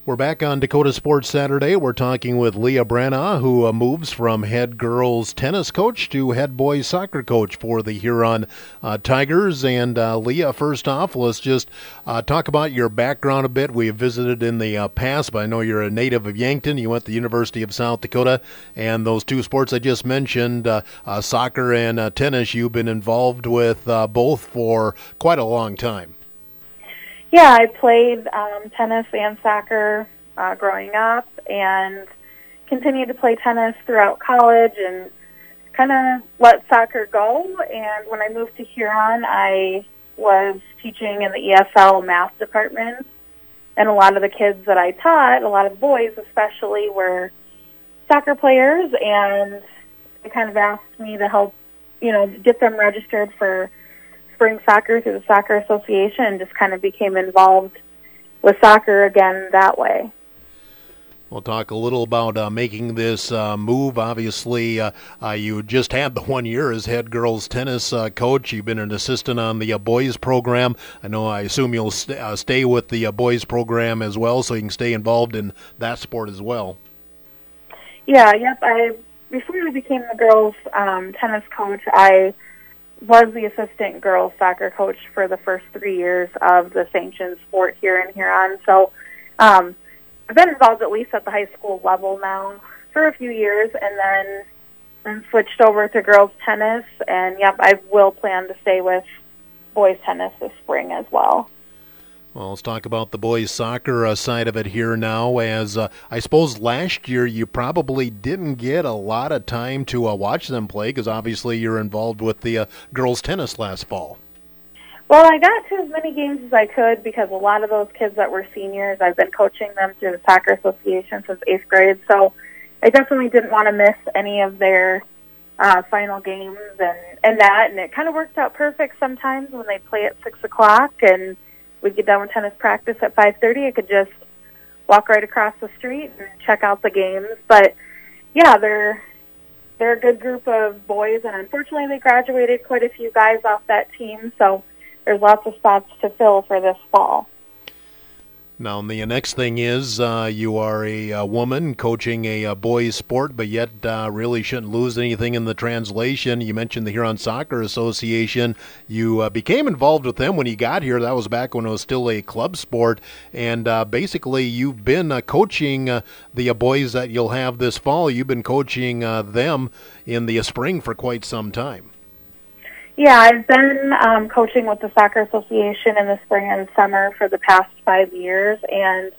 We're back on Dakota Sports Saturday. We're talking with Leah Branagh, who moves from head girls tennis coach to head boys soccer coach for the Huron Tigers. And Leah, first off, let's just talk about your background a bit. We have visited in the past, but I know you're a native of Yankton. You went to the University of South Dakota, and those two sports I just mentioned, soccer and tennis, you've been involved with both for quite a long time. Yeah, I played tennis and soccer growing up and continued to play tennis throughout college and kind of let soccer go. And when I moved to Huron, I was teaching in the ESL math department. And a lot of the kids that I taught, a lot of boys especially, were soccer players. And they kind of asked me to help, get them registered for spring soccer through the Soccer Association, and just kind of became involved with soccer again that way. We'll talk a little about making this move. Obviously, you just had the 1 year as head girls tennis coach. You've been an assistant on the boys program. I assume you'll stay with the boys program as well, so you can stay involved in that sport as well. Yeah, yep. Before I became the girls tennis coach, I was the assistant girls soccer coach for the first 3 years of the sanctioned sport here in Huron. So I've been involved at least at the high school level now for a few years, and then switched over to girls tennis. And, yep, I will plan to stay with boys tennis this spring as well. Well, let's talk about the boys soccer side of it here now, as I suppose last year you probably didn't get a lot of time to watch them play because obviously you're involved with the girls tennis last fall. Well, I got to as many games as I could because a lot of those kids that were seniors, I've been coaching them through the Soccer Association since 8th grade, so I definitely didn't want to miss any of their final games and it kind of worked out perfect sometimes when they play at 6 o'clock and we'd get done with tennis practice at 5:30. I could just walk right across the street and check out the games. But, yeah, they're a good group of boys, and unfortunately they graduated quite a few guys off that team, so there's lots of spots to fill for this fall. Now, the next thing is you are a woman coaching a boys sport, but yet really shouldn't lose anything in the translation. You mentioned the Huron Soccer Association. You became involved with them when you got here. That was back when it was still a club sport. And basically you've been coaching the boys that you'll have this fall. You've been coaching them in the spring for quite some time. Yeah, I've been coaching with the Soccer Association in the spring and summer for the past 5 years, and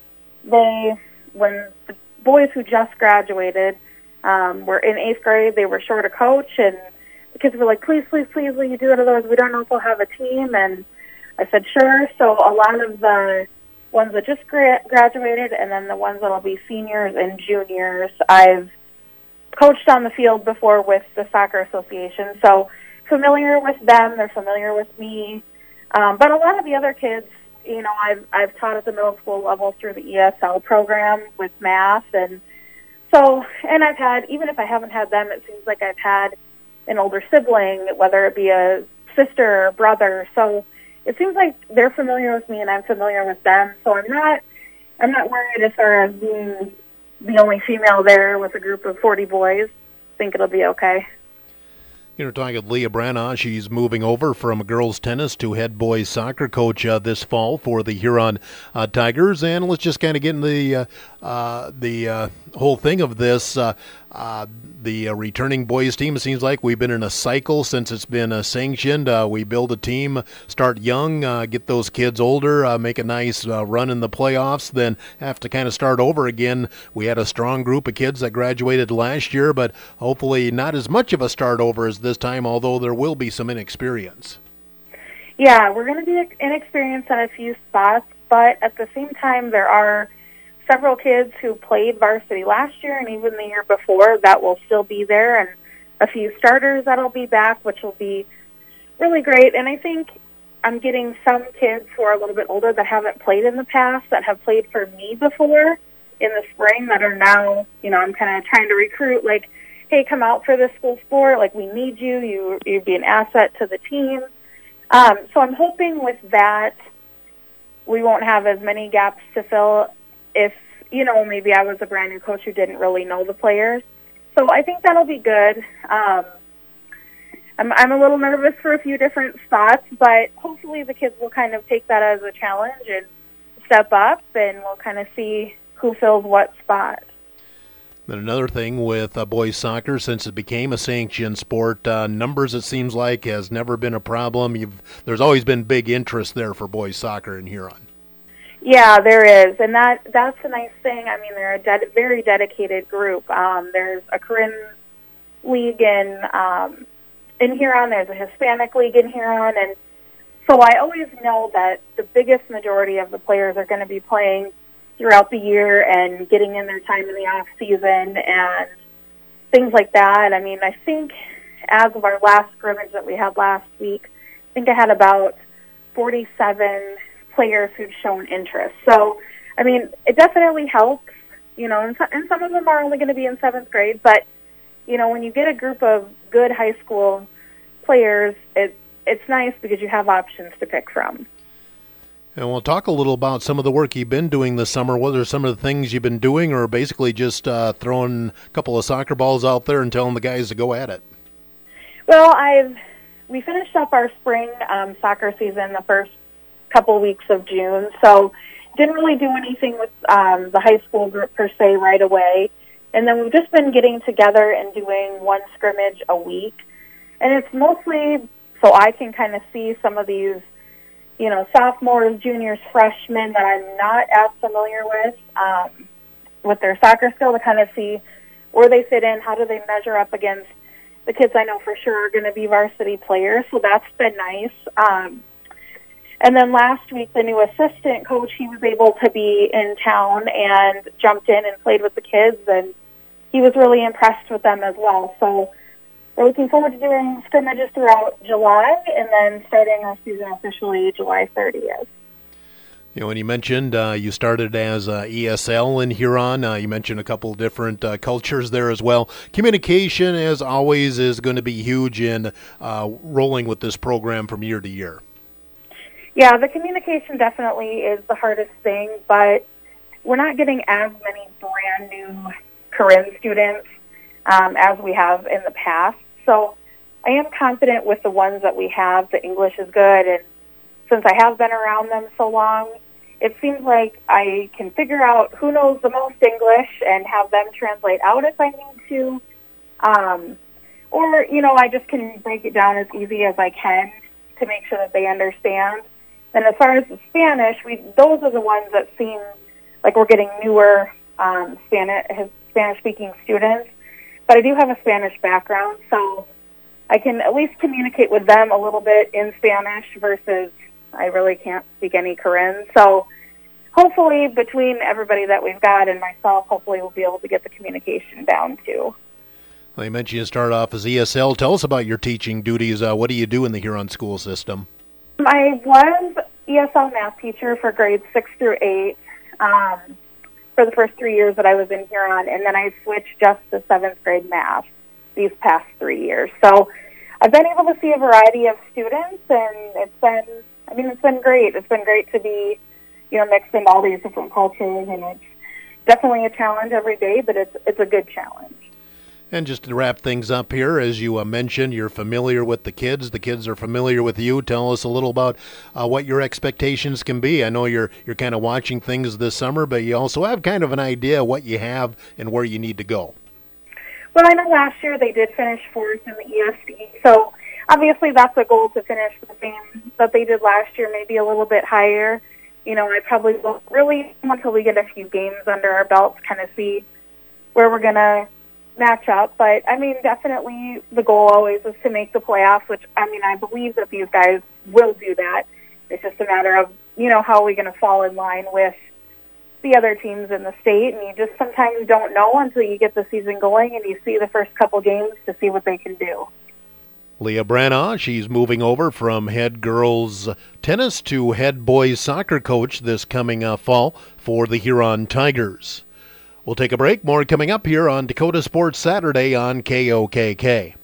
when the boys who just graduated were in 8th grade, they were short a coach, and the kids were like, please, will you do it? Otherwise, we don't know if we'll have a team, and I said, sure. So a lot of the ones that just graduated and then the ones that will be seniors and juniors, I've coached on the field before with the Soccer Association, so familiar with them, they're familiar with me. But a lot of the other kids, I've taught at the middle school level through the ESL program with math. And I've had, even if I haven't had them, it seems like I've had an older sibling, whether it be a sister or brother. So it seems like they're familiar with me and I'm familiar with them. So I'm not worried as far as being the only female there with a group of 40 boys. I think it'll be okay. You're talking with Leah Branagh. She's moving over from girls tennis to head boys soccer coach this fall for the Huron Tigers. And let's just kind of get into the whole thing of this. The returning boys team, it seems like we've been in a cycle since it's been sanctioned. We build a team, start young, get those kids older, make a nice run in the playoffs, then have to kind of start over again. We had a strong group of kids that graduated last year, but hopefully not as much of a start over as this time, although there will be some inexperience. Yeah, we're going to be inexperienced in a few spots, but at the same time there are several kids who played varsity last year and even the year before that will still be there, and a few starters that'll be back, which will be really great. And I think I'm getting some kids who are a little bit older that haven't played in the past, that have played for me before in the spring, that are now, I'm kind of trying to recruit, like, hey, come out for this school sport, like, we need you, you'd be an asset to the team. So I'm hoping with that we won't have as many gaps to fill if, maybe I was a brand new coach who didn't really know the players. So I think that'll be good. I'm a little nervous for a few different spots, but hopefully the kids will kind of take that as a challenge and step up, and we'll kind of see who fills what spot. Then another thing with boys soccer, since it became a sanctioned sport, numbers, it seems like, has never been a problem. There's always been big interest there for boys soccer in Huron. Yeah, there is, and that's a nice thing. I mean, they're a very dedicated group. There's a Korean league in Huron. There's a Hispanic league in Huron, and so I always know that the biggest majority of the players are going to be playing throughout the year and getting in their time in the off season and things like that. I mean, I think as of our last scrimmage that we had last week, I think I had about 47 players who've shown interest. So, I mean, it definitely helps, and some of them are only going to be in 7th grade, but, when you get a group of good high school players, it's nice because you have options to pick from. And we'll talk a little about some of the work you've been doing this summer. What are some of the things you've been doing, or basically just throwing a couple of soccer balls out there and telling the guys to go at it? Well, we finished up our spring soccer season the first couple weeks of June, so didn't really do anything with the high school group per se right away. And then we've just been getting together and doing one scrimmage a week. And it's mostly so I can kind of see some of these sophomores, juniors, freshmen that I'm not as familiar with their soccer skill, to kind of see where they fit in, how do they measure up against the kids I know for sure are going to be varsity players. So that's been nice. And then last week, the new assistant coach, he was able to be in town and jumped in and played with the kids, and he was really impressed with them as well. So we're looking forward to doing scrimmages throughout July and then starting our season officially July 30th. When you mentioned you started as ESL in Huron, you mentioned a couple of different cultures there as well. Communication, as always, is going to be huge in rolling with this program from year to year. Yeah, the communication definitely is the hardest thing, but we're not getting as many brand new Korean students as we have in the past. So I am confident with the ones that we have. The English is good, and since I have been around them so long, it seems like I can figure out who knows the most English and have them translate out if I need to. Or, I just can break it down as easy as I can to make sure that they understand. And as far as the Spanish, those are the ones that seem like we're getting newer Spanish-speaking students. But I do have a Spanish background, so I can at least communicate with them a little bit in Spanish versus I really can't speak any Korean. So hopefully between everybody that we've got and myself, hopefully we'll be able to get the communication down too. Well, you mentioned you start off as ESL. Tell us about your teaching duties. What do you do in the Huron school system? I was ESL math teacher for grades 6 through 8 for the first 3 years that I was in Huron, and then I switched just to 7th grade math these past 3 years. So I've been able to see a variety of students, and it's been great. It's been great to be, mixed in all these different cultures, and it's definitely a challenge every day, but it's a good challenge. And just to wrap things up here, as you mentioned, you're familiar with the kids. The kids are familiar with you. Tell us a little about what your expectations can be. I know you're kind of watching things this summer, but you also have kind of an idea what you have and where you need to go. Well, I know last year they did finish 4th in the ESD, so obviously that's a goal to finish the same that they did last year, maybe a little bit higher. I probably won't really until we get a few games under our belts, kind of see where we're going to match up. But, definitely the goal always is to make the playoffs, which, I believe that these guys will do that. It's just a matter of, how are we going to fall in line with the other teams in the state, and you just sometimes don't know until you get the season going and you see the first couple games to see what they can do. Leah Branagh, she's moving over from head girls tennis to head boys soccer coach this coming fall for the Huron Tigers. We'll take a break. More coming up here on Dakota Sports Saturday on KOKK.